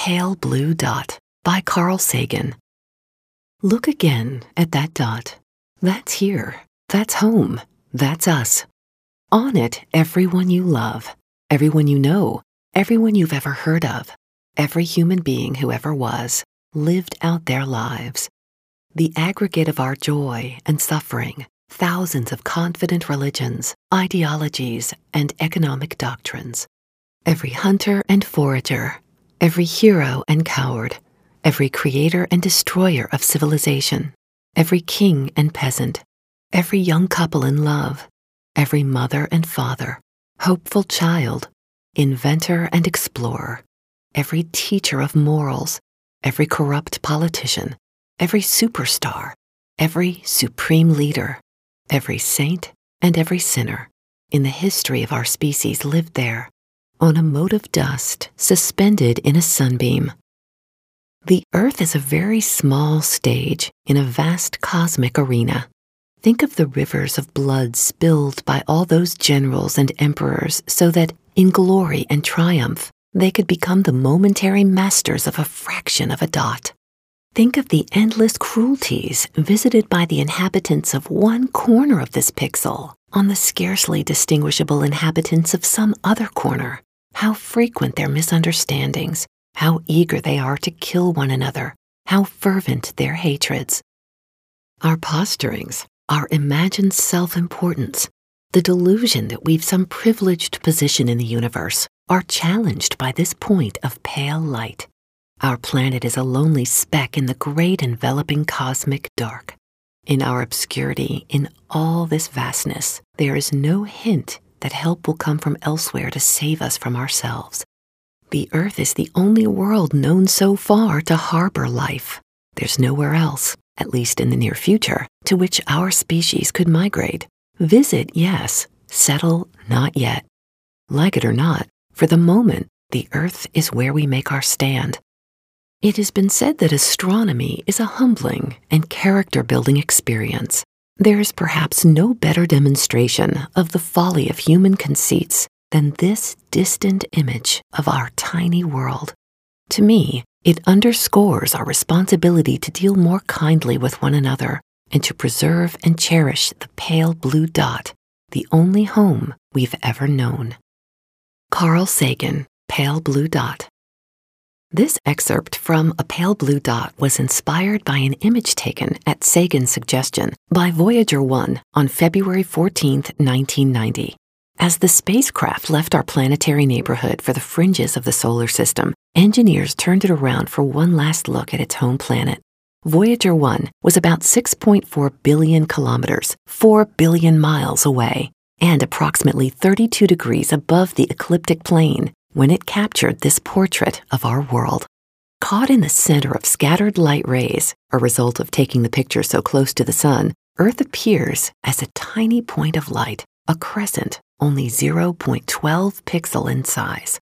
Pale Blue Dot by Carl Sagan. Look again at that dot. That's here. That's home. That's us. On it, everyone you love, everyone you know, everyone you've ever heard of, every human being who ever was, lived out their lives. The aggregate of our joy and suffering, thousands of confident religions, ideologies, and economic doctrines. Every hunter and forager, every hero and coward, every creator and destroyer of civilization, every king and peasant, every young couple in love, every mother and father, hopeful child, inventor and explorer, every teacher of morals, every corrupt politician, every superstar, every supreme leader, every saint and every sinner in the history of our species lived there, on a mote of dust suspended in a sunbeam. The Earth is a very small stage in a vast cosmic arena. Think of the rivers of blood spilled by all those generals and emperors so that, in glory and triumph, they could become the momentary masters of a fraction of a dot. Think of the endless cruelties visited by the inhabitants of one corner of this pixel on the scarcely distinguishable inhabitants of some other corner. How frequent their misunderstandings, how eager they are to kill one another, how fervent their hatreds. Our posturings, our imagined self-importance, the delusion that we've some privileged position in the universe, are challenged by this point of pale light. Our planet is a lonely speck in the great enveloping cosmic dark. In our obscurity, in all this vastness, there is no hint that help will come from elsewhere to save us from ourselves. The Earth is the only world known so far to harbor life. There's nowhere else, at least in the near future, to which our species could migrate. Visit, yes. Settle, not yet. Like it or not, for the moment, the Earth is where we make our stand. It has been said that astronomy is a humbling and character-building experience. There is perhaps no better demonstration of the folly of human conceits than this distant image of our tiny world. To me, it underscores our responsibility to deal more kindly with one another and to preserve and cherish the pale blue dot, the only home we've ever known. Carl Sagan, Pale Blue Dot. This excerpt from A Pale Blue Dot was inspired by an image taken at Sagan's suggestion by Voyager 1 on February 14, 1990. As the spacecraft left our planetary neighborhood for the fringes of the solar system, engineers turned it around for one last look at its home planet. Voyager 1 was about 6.4 billion kilometers, 4 billion miles away, and approximately 32 degrees above the ecliptic plane when it captured this portrait of our world. Caught in the center of scattered light rays, a result of taking the picture so close to the sun, Earth appears as a tiny point of light, a crescent only 0.12 pixel in size.